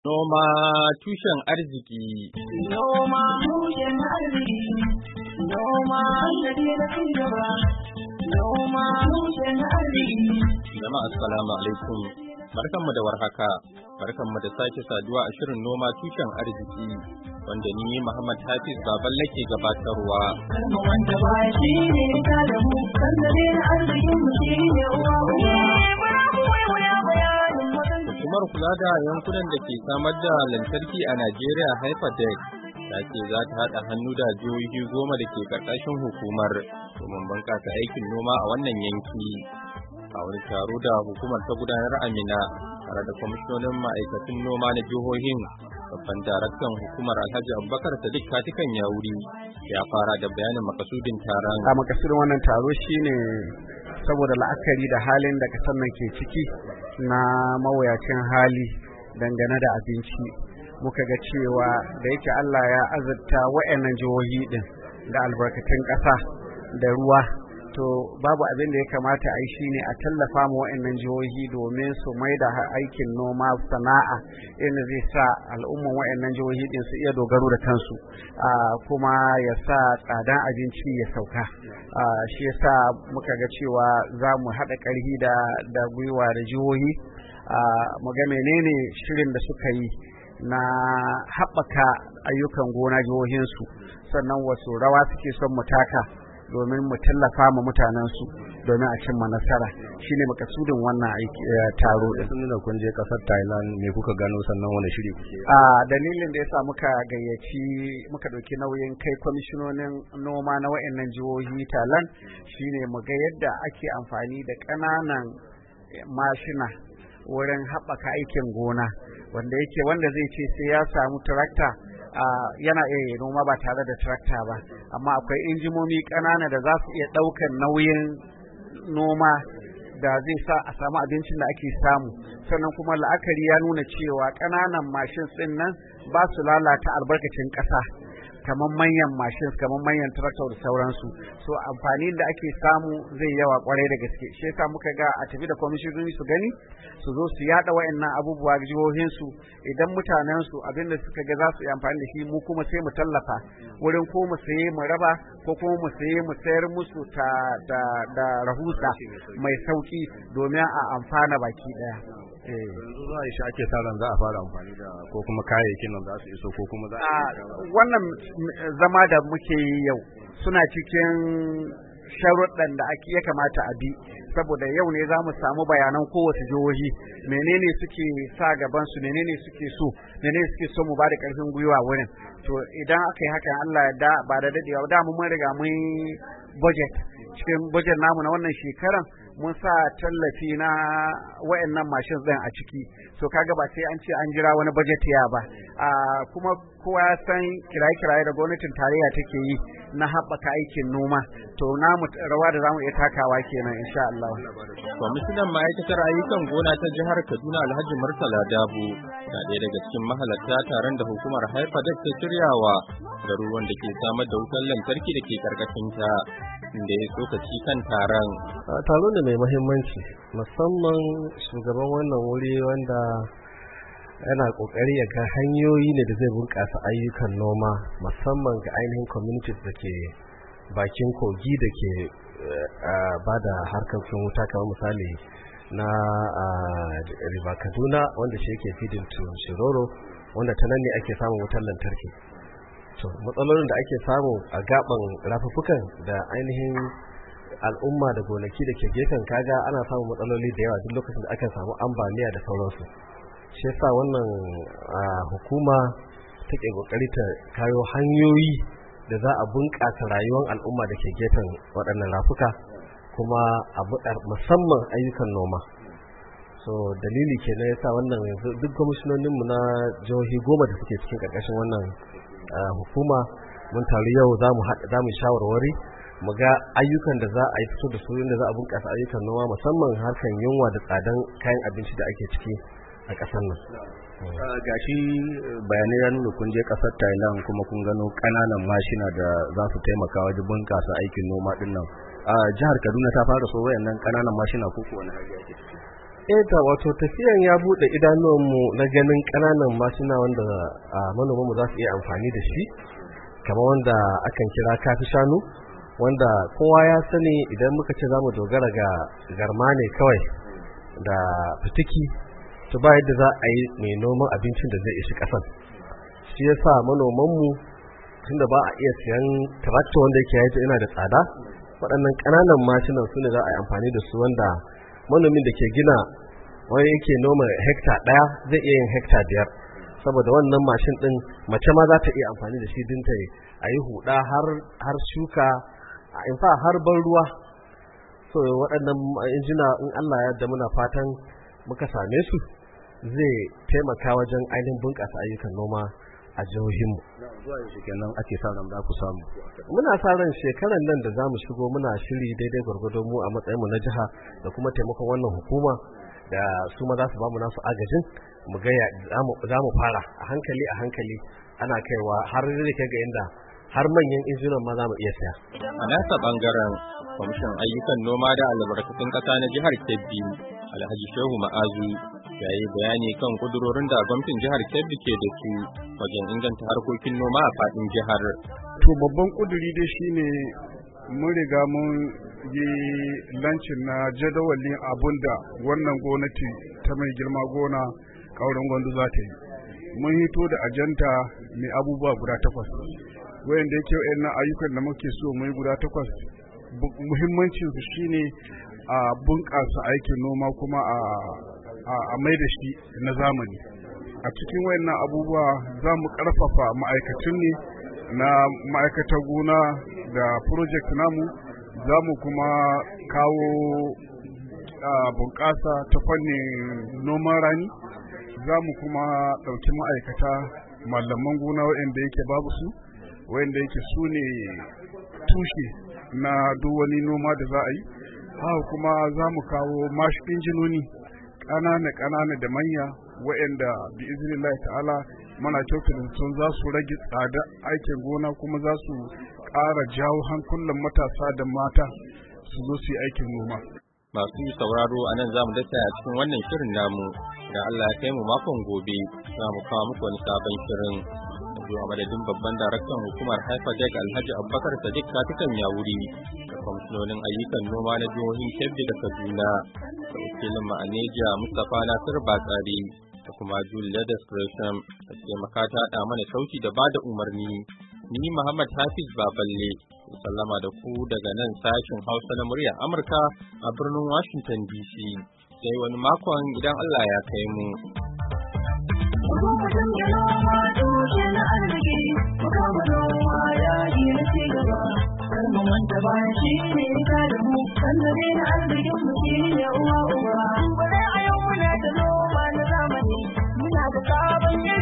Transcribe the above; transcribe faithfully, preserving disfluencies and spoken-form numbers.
Noma tushen arziki. Noma tushen arziki. Noma sannadi na cigaba. Noma tushen arziki. Jama'a assalamu alaikum. Barkanmu da warhaka. Barkanmu da sake saduwa a shirin noma tushen arziki wanda ni Muhammad Hafiz Baballe ke gabatarwa. Kalma wanda ba shi ne ta da mu sannadi na arzikin mu shi ne uwa uwa. Hukumar kula da yankunan da ke samar da lantarki a Najeriya Hyperdeck ta ce za ta haɗa hannu da jihohi goma da ke ƙarƙashin hukumar domin bunƙasa aikin noma a wannan yanki. A wani taro da hukumar ta gudanar a Minna tare da kwamishinonin ma'aikatan noma na jihohin, babban daraktan hukumar Alhaji Abubakar Sadiq Katikan Yawuri ya fara da bayanin makasudin taron. A makasudin wannan taro shine saboda la'akari da halin da kasar nan ke ciki na mawuyacin hali dangane da abinci, muka ga cewa da yake Allah ya azurta wa'annan jihohi din da albarkatun ƙasa da ruwa, to babu abin da ya kamata a yi shine a tallafa ma wa'annan jihohi domin su mai da aikin noma sana'a inda zai sa al'umman wa'annan jihohi din su iya dogaro da kansu, kuma ya sa tsadan abinci ya sauka. Shi yasa muka ga cewa za mu haɗa ƙarfi da da gwiwa da jihohi mu ga menene shirin da suka yi na haɓaka ayyukan gona jihohinsu, sannan wasu rawa suke son mu taka domin mu tallafa ma mutanensu domin a cimma nasara. Shine makasudin wannan aiki taro din. Sun nuna kun je kasar Thailand, me kuka gano sannan wani shiri kuke? A dalilin da yasa muka gayyaci muka dauki nauyin kai kwamishinonin noma na wayannan jihohi Thailand shine mu ga yadda ake amfani da ƙananan mashina wurin haɓaka aikin gona, wanda yake wanda zai ce sai ya samu tarakta Uh, yana iya noma ba tare da trakta ba, amma akwai injimomi ƙanana da za su iya ɗaukan nauyin noma da zai sa a samu abincin da ake samu. Sannan kuma la'akari ya nuna cewa ƙananan mashin ɗin nan ba su lalata albarkacin ƙasa kamar manyan mashin, kamar manyan tractor da sauransu. So amfani da ake samu zai yawa kwarai da gaske. Shi yasa muka ga a tafi da kwamishinoni su gani, su zo su yada wayannan abubuwa ga jihohinsu, idan mutanen su abinda suka ga za su yi amfani da shi, mu kuma sai mu tallafa wurin ko mu saye mu raba ko kuma mu saye mu sayar musu ta da da rahusa mai sauki domin a amfana baki daya. Yanzu za a yi shi ake sa ran za a fara amfani da ko kuma kayayyakin nan za su iso ko kuma za a wannan zama da muke yi yau suna cikin sharuɗan da ake ya kamata a bi, saboda yau ne za mu samu bayanan kowace jihohi menene suke sa gaban su, menene suke so, menene suke so mu ba da ƙarfin gwiwa wurin. To idan aka yi hakan, Allah ya da ba da dadewa da mu mun riga mun budget, cikin budget namu na wannan shekaran mun sa tallafi na wayannan mashin din a ciki, so kaga ba sai an ce an jira wani budget ya ba. Kuma kowa ya san kiraye-kiraye da gwamnatin tarayya take yi na haɓaka aikin noma, to namu rawa da zamu iya takawa kenan insha Allah. Kwamishinan ma'aikatar ayyukan gona ta jihar Kaduna Alhaji Murtala Dabo na ɗaya daga cikin mahalarta taron da hukumar Hyperdeck ta shiryawa garuruwan da ke samar da wutar lantarki da ke karkashin ta, inda ya tsokaci kan taron. Taro ne mai muhimmanci, musamman shugaban wannan wuri wanda yana kokari ya ga hanyoyi ne da zai bunƙasa ayyukan noma musamman ga ainihin communities da ke bakin kogi da ke ba da harkokin wuta, kamar misali na river Kaduna wanda shi yake feeding to Shiroro, wanda ta nan ne ake samun wutar lantarki. To matsalolin da ake samu a gaban rafuffukan da ainihin al'umma da gonaki da ke gefen, kaga ana samun matsaloli da yawa duk lokacin da aka samu ambaliya da sauransu. Shi yasa wannan hukuma take kokari ta kawo hanyoyi da za a bunƙasa rayuwar al'umma da ke gefen waɗannan rafuka, kuma a buɗar musamman ayyukan noma. So dalili kenan yasa wannan yanzu duk kwamishinonin mu na jihohi goma da suke cikin ƙarƙashin wannan hukuma mun taru yau za mu za mu shawarwari mu ga ayyukan da za a yi fito da su yadda za a bunƙasa ayyukan noma, musamman harkan yunwa da tsadan kayan abinci da ake ciki a ƙasar nan. Gashi bayanai ya nuna kun je ƙasar Thailand kuma kun gano ƙananan mashina da za su taimaka wajen bunƙasa aikin noma din nan. Jihar Kaduna ta fara so wayannan ƙananan mashina ko ko wani hali ake ciki? eh ta wato tafiyan ya bude idanuwanmu na ganin ƙananan mashina wanda manoman mu za su iya amfani da shi kamar wanda akan kira kafi shanu wanda kowa ya sani idan muka ce zamu dogara ga garma ne kawai da fitiki to ba yadda za a yi mai noman abincin da zai ishi ƙasan shi yasa manoman mu tunda ba a iya siyan tractor wanda yake yaji yana da tsada waɗannan ƙananan mashinan su ne za a yi amfani da su wanda manomin da ke gina wani yake noma hekta ɗaya zai iya yin hekta biyar saboda wannan mashin ɗin mace ma za ta iya amfani da shi dinta a yi huɗa har shuka in fa har ban ruwa so waɗannan injina in Allah ya yarda muna fatan muka same su zai taimaka wajen ainihin bunƙasa ayyukan noma a jihohinmu. Zuwa yaushe kenan ake sa ran za ku samu? Muna sa ran shekaran nan da za mu shigo muna shiri daidai gwargwado mu a matsayinmu na jiha da kuma taimakon wannan hukuma da su ma za su bamu nasu agajin mu ga za mu fara a hankali a hankali ana kaiwa har zai kai ga inda har manyan injinan ma za mu iya saya. A nasa bangaren kwamishin ayyukan noma da albarkatun ƙasa na jihar Kebbi Alhaji Shehu Ma'azu ya yi bayani kan kudurorin da gwamnatin jihar Kebbi ke da su wajen inganta harkokin noma a faɗin jihar. To babban kuduri dai shine mun riga mun yi lancin na jadawalin abun da wannan gwamnati ta mai girma gona kaurin gwandu za ta yi. Mun hito da ajanta mai abubuwa guda takwas. Wayanda yake wayannan ayyukan da muke so mu yi guda takwas muhimmancin su shine a bunƙasa aikin noma kuma a a mai da shi na zamani. A cikin wayannan abubuwa za mu ƙarfafa ma'aikacin ne na ma'aikatar gona da project namu, za mu kuma kawo bunƙasa ta fannin noman rani, za mu kuma ɗauki ma'aikata malaman gona waɗanda yake babu su waɗanda yake su ne tushe na duk wani noma da za a yi. Haka kuma za mu kawo mashi injinoni ƙanana-ƙanana da manya waɗanda bi iznillahi ta'ala mana kyautata sun za su rage tsada aikin gona kuma za su ƙara jawo hankulan matasa da mata su zo su yi aikin noma. Masu sauraro a nan za mu dasa a cikin wannan shirin namu da Allah ya kai mu makon gobe za mu kawo muku wani sabon shirin. A madadin babban daraktan hukumar Haifadek Alhaji Abubakar Sadiq Katikan Yawuri da kwamishinonin ayyukan noma na jihohin Kebbi da Kaduna da wakilin ma'aneja Mustapha Nasir Batsari da kuma Julia Discretion da taimaka ta haɗa mana sauti da bada umarni. Ni Muhammad Hafiz Baballe sallama da ku daga nan sashen Hausa na muryar Amurka a birnin Washington D C. Sai wani makon idan Allah ya kai mu. Manta baya shi ne ta da mu, sannare na arzikin mu shi ne uwa uba. Bare a yau muna da noma na zamani, muna da sabon